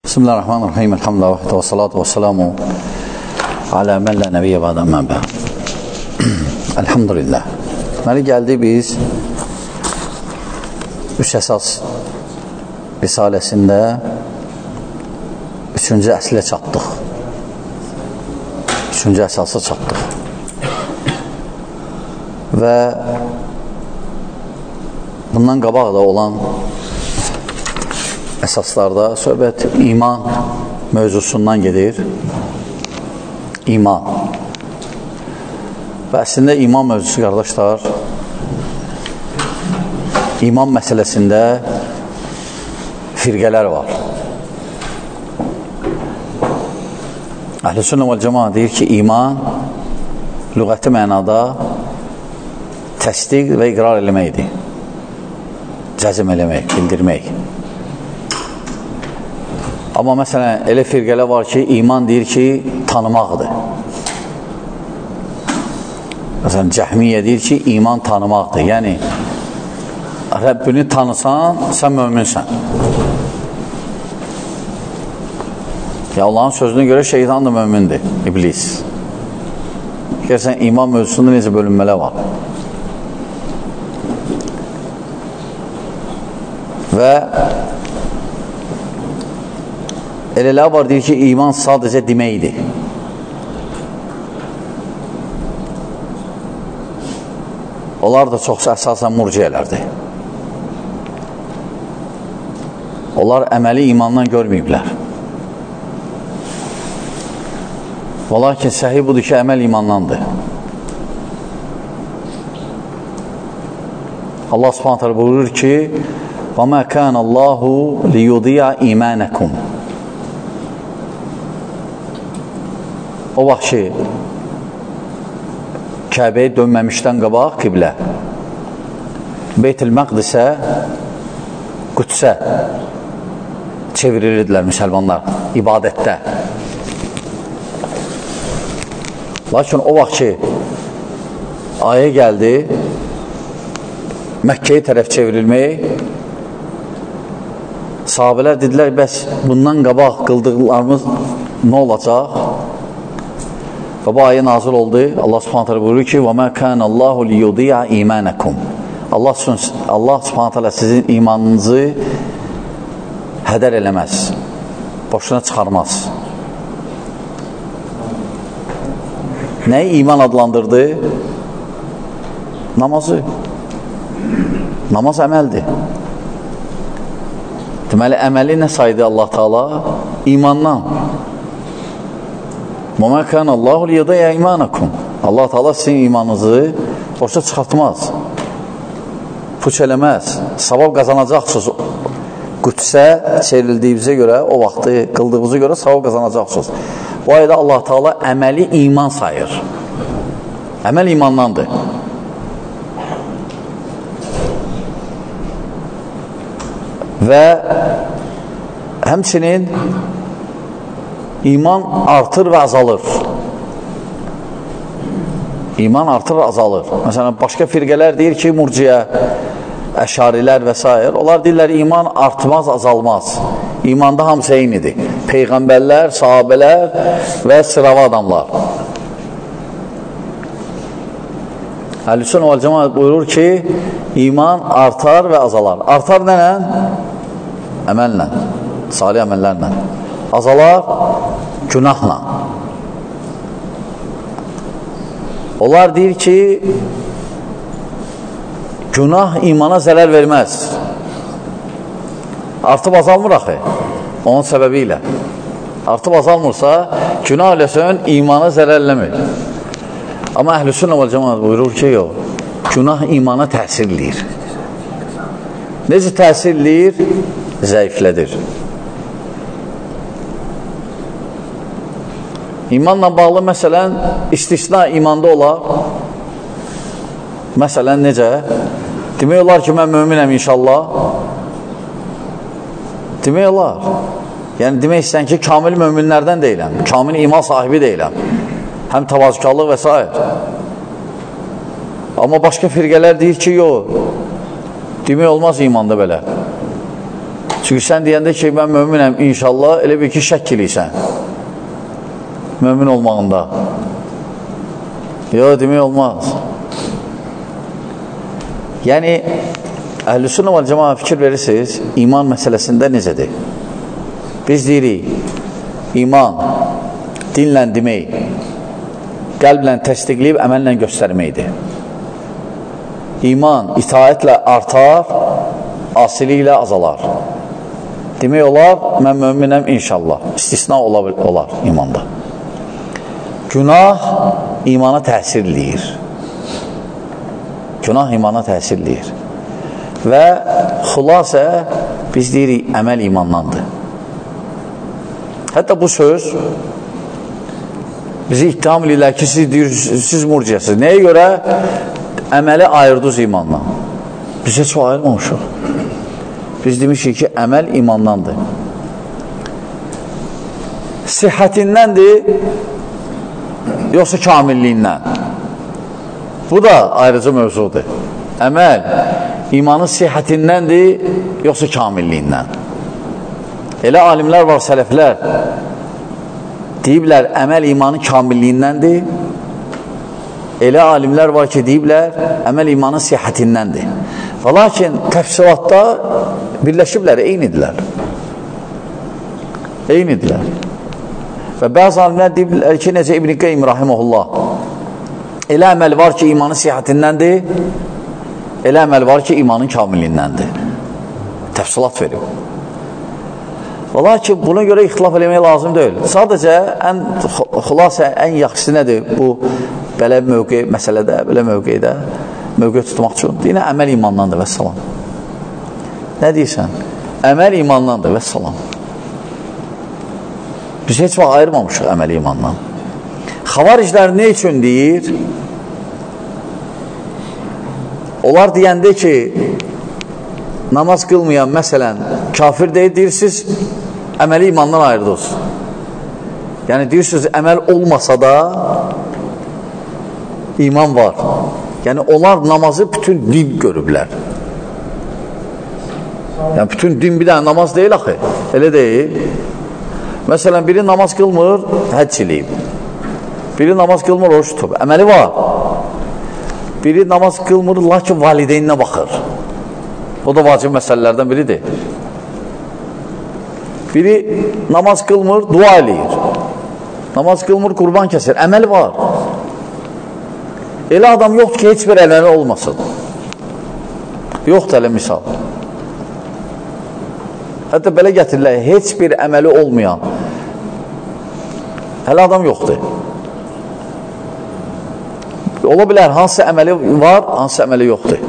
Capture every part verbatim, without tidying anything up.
Bismillahirrahmanirrahim. Elhamdülillah və salatu və salamu alə mən lə nəbiyyə bədən mən bə. Elhamdülillah. Deməli, gəldi biz üç əsas risaləsində üçüncü əslə çatdıq. Üçüncü əsasa çatdıq. Və bundan qabaq da olan əsaslarda söhbət iman mövzusundan gedir. İman. Və əslində iman mövzusu, qardaşlar, iman məsələsində firqələr var. Əhl-i-Sünnə vəl-Cəmaə deyir ki, iman lüğəti mənada təsdiq və iqrar eləməkdir. Cəzm eləmək, bildirmək. Amma məsələn, elə firqələ var ki, iman deyir ki, tanımaqdır. Məsələn, Cəhmiyyə deyir ki, iman tanımaqdır. Yəni, Rəbbini tanısan, sən möminsən. Ya, Allahın sözünə görə şeytan da mömindir, iblis. Görsən, iman mövzusunda necə bölünmələr var. Və elələr var, deyir ki, iman sadəcə deməkdir. Onlar da çox əsasən murciyələrdir. Onlar əməli imandan görməyiblər. Və lakin səhih budur ki, əməl imandandır. Allah Subhanahu taala buyurur ki, وَمَا كَانَ اللّٰهُ لِيُضِيَعَ إِيمَانَكُمْ O vaxt ki, Kəbəyə dönməmişdən qabaq qiblə, Beyt-ül Məqdisə, Qüdsə çevirirdilər müsəlmanlar ibadətdə. Lakin o vaxt ki, ayə gəldi, Məkkəyə tərəf çevrilmək, sahabələr dedilər, bəs bundan qabaq qıldıqlarımız nə olacaq? Və bu ayə nazil oldu. Allah Subhanahu taala buyurur ki: "Və mə kana Allahu liyudi'a imanəkum." Allah Allah Subhanahu taala sizin imanınızı hədər eləməz. Boşuna çıxarmaz. Nəyi iman adlandırdı? Namazı. Namaz əməldir. Deməli, əməli nə saydı Allah Taala? İmandan. وَمَا كَانَ اللّٰهُ لِيَضَيَ اِيمَانَكُمْ Allah Taala sizin imanınızı boşa çıxartmaz. Puç eləməz. Savab qazanacaqsınız. Qüdsə çevrildiyimizə görə, o vaxtı qıldığımıza görə savab qazanacaqsınız. Bu ayda Allah Taala əməli iman sayır. Əməl imandandır. Və həmçinin İman artır və azalır. İman artır və azalır. Məsələn, başqa firqələr deyir ki, murciyə, əşarilər və s. Onlar deyirlər, iman artmaz, azalmaz. İmanda hamısı eynidir. Peyğəmbərlər, sahabələr və sıravi adamlar. Əhl-i-Sünnə vəl-Cəmaə buyurur ki, iman artar və azalar. Artar nənə? Əməllə, salih əməllərlə. Azalar günahla. Onlar deyir ki, günah imana zərər verməz. Artıb azalmır axı, onun səbəbi ilə. Artıb azalmırsa, günah eləsən, imana zərərləmir. Amma Əhl-i-Sünnə vəl-Cəmaə buyurur ki, yox, günah imana təsirləyir. Necə təsirləyir? Zəiflədir. İmanla bağlı məsələn, istisna imanda olar. Məsələn, necə? Demək olar ki, mən möminəm inşallah. Demək olar. Yəni, demək istəyən ki, kamil möminlərdən deyiləm. Kamil iman sahibi deyiləm. Həm təvazükarlıq və s. Amma başqa firqələr deyir ki, yox. Demək olmaz imanda belə. Çünki sən deyəndə ki, mən möminəm, inşallah, elə bir ki, şək eləysən mömin olmağında. Yox, demək olmaz. Yəni, Əhl-i-Sünnə və Cəmaə fikir verirsiniz, iman məsələsində necədir? Biz deyirik, iman dinlə demək, qəlblə təsdiqləyib, əməllə göstərməkdir. İman itaətlə artar, asiliklə azalar. Demək olar, mən möminəm inşallah. İstisna olar, olar imanda. Günah imana təsir eləyir. Günah imana təsir eləyir. Və xülasə biz deyirik, əməl imandandır. Hətta bu söz bizi ittiham edirlər ki, siz deyirsiniz, siz murciyəsiz. Nəyə görə? Əməli ayırdınız imandan. Biz heç o ayırmamışıq. Biz demişik ki, əməl imandandır. Sihhətindəndir, yoxsa kamilliyindən. Bu da ayrıcı mövzudur. Əməl imanın sihhətindəndir, yoxsa kamilliyindən. Elə alimlər var, sələflər deyiblər, əməl imanın kamilliyindəndir. Elə alimlər var ki, deyiblər, əməl imanın sihhətindəndir. Və lakin təfsilatda birləşiblər, eynidirlər. Eynidirlər. Və bəzi alimlər deyiblər ki, necə İbn-i Qeym rahiməhullah, elə əməl var ki, imanın sihhətindəndir, elə əməl var ki, imanın kamilliyindəndir. Təfsilat verib. Və lakin buna görə ixtilaf eləmək lazım deyil. Sadəcə, ən xülasə, ən yaxşısı nədir bu belə mövqe məsələdə, belə mövqeydə mövqe tutmaq üçün? Yine əməl imandandır və salam. Nə deyirsən? Əməl imandandır və salam. Biz heç vaxt ayırmamışıq əməl imandan. Xavariclər ne üçün deyir? Onlar deyəndə ki, namaz qılmayan, məsələn, kafir deyir, deyirsiniz, əməli imandan ayırdınız. Yəni, deyirsiniz, əməl olmasa da iman var. Yəni, onlar namazı bütün din görüblər. Yəni, bütün din bir dənə namaz deyil, axı. Elə deyil. Məsələn, biri namaz qılmır, həcc eləyib. Biri namaz qılmır, oruç tutub. Əməli var. Biri namaz qılmır, lakin valideyninə baxır. O da vacib məsələlərdən biridir. Biri namaz qılmır, dua eləyir. Namaz qılmır, qurban kəsir. Əməl var. Elə adam yoxdur ki, heç bir əməli olmasın. Yoxdur elə misal. Hətta belə gətirirlər, heç bir əməli olmayan hələ adam yoxdur. Ola bilər, hansı əməli var, hansı əməli yoxdur.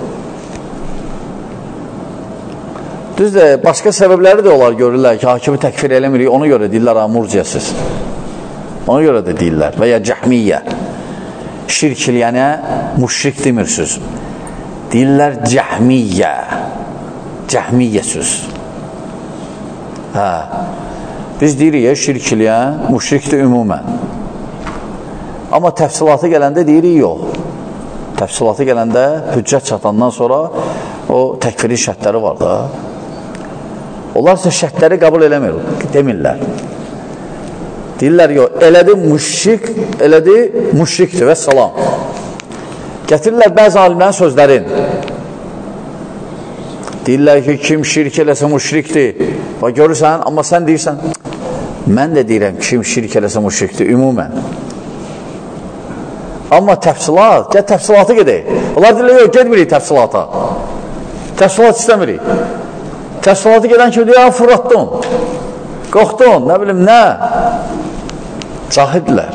Düzdür, başqa səbəbləri də olar görürlər ki, hakimi təkfir eləmirik, ona görə deyirlər, murciyəsiz. Ona görə də deyirlər. Və ya cəhmiyyə. Şirk eləyənə müşrik demirsiniz. Deyirlər cəhmiyyə. Cəhmiyyə söz. Hə. Biz deyirik ya, şirk eləyən müşrikdir ümumən. Amma təfsilatı gələndə deyirik, yox. Təfsilatı gələndə hüccət çatandan sonra o təkfirin şərtləri var da. Onlar isə şərtləri qəbul eləmir, demirlər. Deyirlər, yox, elədi müşrik, elədi müşrikdir və salam. Gətirirlər bəzi alimlərin sözlərin. Deyirlər ki, kim şirk eləsə müşrikdir. Və görürsən, amma sən deyirsən, mən də deyirəm, kim şirk eləsə müşrikdir, ümumən. Amma təfsilat, gəl təfsilatı gedək. Onlar deyirlər, yox, gedmirik təfsilata. Təfsilat istəmirik. Təfsilatı gedən kimi deyir, fırlatdın, qorxdun, nə bilim, nə? Cahidlər.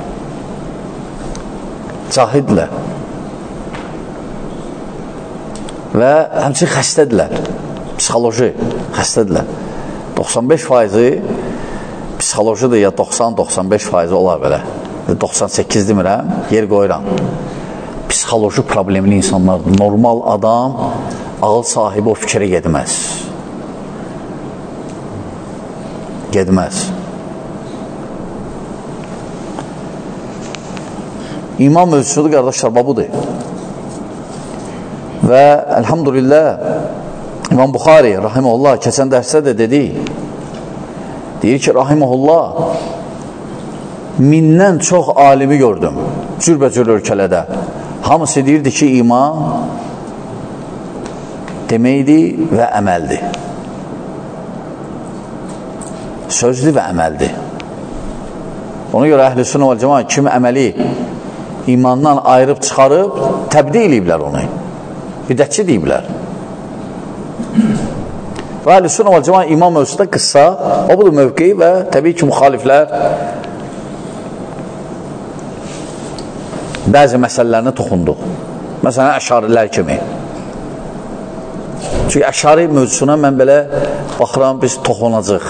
Cahidlər. Və həmçin xəstədirlər. Psixoloji xəstədirlər. doxsan beş faizi psixolojidir ya doxsan doxsan beş faizi olar belə. doxsan səkkiz demirəm, yer qoyuram. Psixoloji problemli insanlardır. Normal adam, ağıl sahibi o fikrə gedməz. Gedməz. İman mövzusudur, qardaşlar, budur. Və əlhamdülillah İmam Buxari, rahiməhullah, keçən dərsdə də dedi, deyir ki, rahiməhullah, mindən çox alimi gördüm, cürbəcür ölkələrdə. Hamısı deyirdi ki, iman deməkdir və əməldir. Sözdür və əməldir. Ona görə əhl-i sünnə vəl cəmaət kimi əməli imandan ayırıb çıxarıb təbdi eləyiblər onu. Bidətçi deyiblər. Və əhl-i sünnə vəl cəmaət iman mövzusunda qıssa, o budur mövqeyi və təbii ki, müxaliflər bəzi məsələlərinə toxunduq. Məsələn, əşarilər kimi. Çünki əşari mövzusuna mən belə baxıram, biz toxunacaq.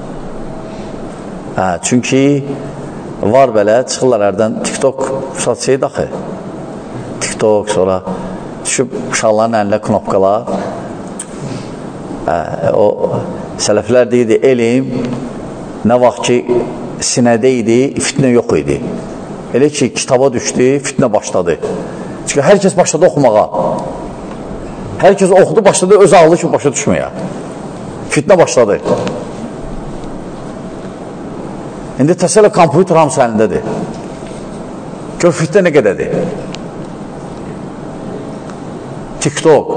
Hə, çünki var belə, çıxırlar hərdən TikTok fırsat şey daxı. TikTok, sonra düşüb uşaqların əlində knopkalar. Hə, o sələflər deyirdi, elm nə vaxt ki sinədə idi, fitnə yox idi. Elə ki, kitaba düşdü, fitnə başladı. Çünki hər kəs başladı oxumağa. Hər kəs oxudu, başladı, öz ağlı ki, başa düşməyə. Fitnə başladı. İndi təsələ kompüter hamısı əlindədir. Gör, fitnə nə qədədir? TikTok.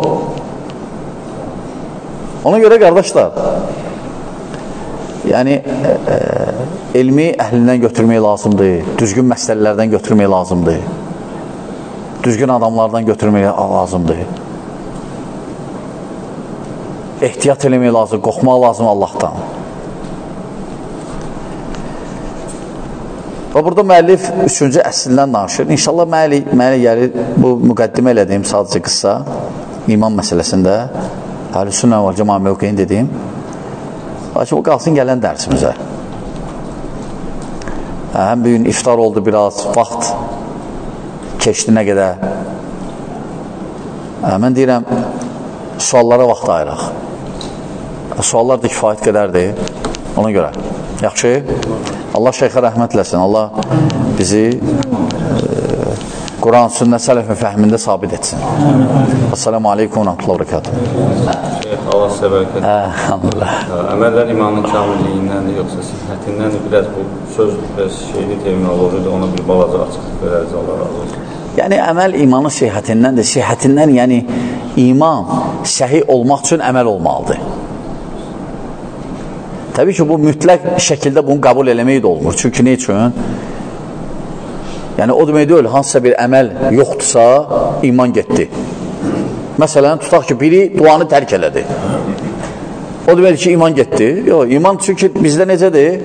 Ona görə, qardaşlar, yəni, e, e, elmi əhlindən götürmək lazımdır, düzgün məsələlərdən götürmək lazımdır, düzgün adamlardan götürmək lazımdır, ehtiyat eləmək lazım, qorxmaq lazım Allahdan. Və burada müəllif üçüncü əsildən danışır. İnşallah mənə gəlir, bu müqəddimə elədiyim sadəcə qıssa, iman məsələsində, Əhl-i Sünnə və Cəmaət mövqeyini dediyim, lakin bu qalsın gələn dərsimizə. Həm bir gün iftar oldu, biraz vaxt keçdi nə qədər. Mən deyirəm, suallara vaxt ayıraq. Suallar da kifayət qədərdir, ona görə. Yaxşı, Allah şeyxə rəhmət eləsin, Allah bizi e, Quran, sünnə, sələfin fəhmində sabit etsin. Assalamu aleykum və rəhmətullah və bərəkatuhu. Şeyx, Allah sizə bərəkət. Əməllər imanın kamilliyindəndir, yoxsa sihhətindəndir? Biraz bu söz, biraz şeyli terminolojidir, ona bir balaca açıq verəriz, Allah razı olsun. Yəni, əməl imanın sihhətindəndir. Sihhətindən, yəni, iman səhi olmaq üçün əməl olmalıdır. Təbii ki, bu mütləq şəkildə bunu qəbul eləmək də olmur. Çünki nə üçün? Yəni, o demək deyil, hansısa bir əməl yoxdursa, iman getdi. Məsələn, tutaq ki, biri duanı tərk elədi. O demək ki, iman getdi. Yox, iman çünki bizdə necədir?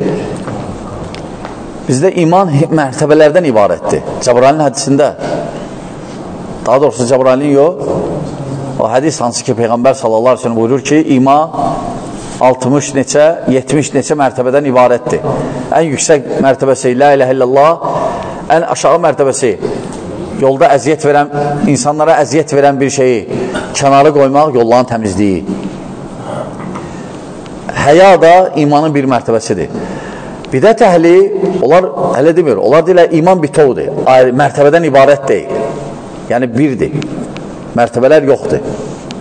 Bizdə iman mərtəbələrdən ibarətdir. Cəbrailin hədisində. Daha doğrusu Cəbrailin yox. O hədis hansı ki, Peyğəmbər sallallahu aleyhi ve sellem buyurur ki, iman altmış neçə, yetmiş neçə mərtəbədən ibarətdir. Ən yüksək mərtəbəsi la iləhə illallah, ən aşağı mərtəbəsi yolda əziyyət verən, insanlara əziyyət verən bir şeyi kənara qoymaq, yolların təmizliyi. Həya da imanın bir mərtəbəsidir. Bidət əhli, onlar hələ demir, onlar deyirlər, iman bitovdur, mərtəbədən ibarət deyil. Yəni birdir, mərtəbələr yoxdur.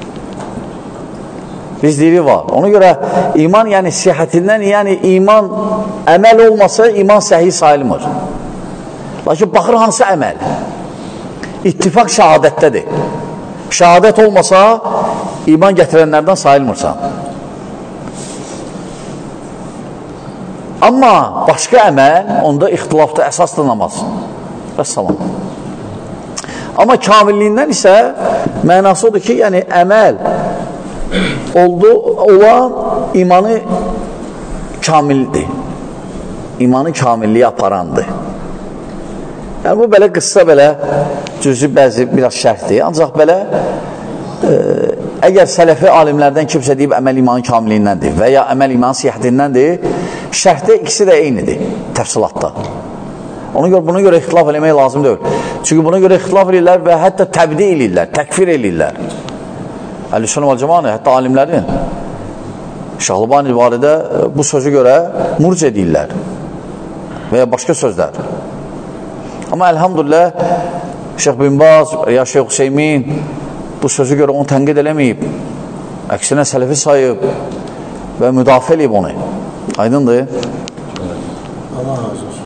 Biz deyirik var. Ona görə iman, yəni sihhətindən, yəni iman əməl olmasa, iman səhi sayılmır. Lakin baxır hansı əməl? İttifaq şəhadətdədir. Şəhadət olmasa, iman gətirənlərdən sayılmırsan. Amma başqa əməl, onda ixtilafda əsaslı namaz. Vəssalam. Amma kamilliyindən isə mənası odur ki, yəni əməl oldu, olan imanı kamildir. İmanı kamilliyi aparandır. Yəni, bu belə qıssa belə cüzü bəzi biraz şərhdir. Ancaq belə e, əgər sələfi alimlərdən kimsə deyib əməl imanın kamilliyindəndir və ya əməl imanın sihhətindəndir, şərhdə ikisi də eynidir, təfsilatda. Ona görə, buna görə ixtilaf eləmək lazım deyil. Çünki buna görə ixtilaf edirlər və hətta təbdi edirlər, təkfir edirlər. Əl-Sünnə vəl Cəmaət, hətta alimlərin Şahlubani barədə bu sözü görə murc edirlər və ya başqa sözlər. Amma əlhamdülillah Şeyx bin Baz ya Şeyx Hüseymin bu sözü görə onu tənqid eləməyib. əksinə sələfi sayıb və müdafiə edib onu. Aydındır? Allah razı olsun.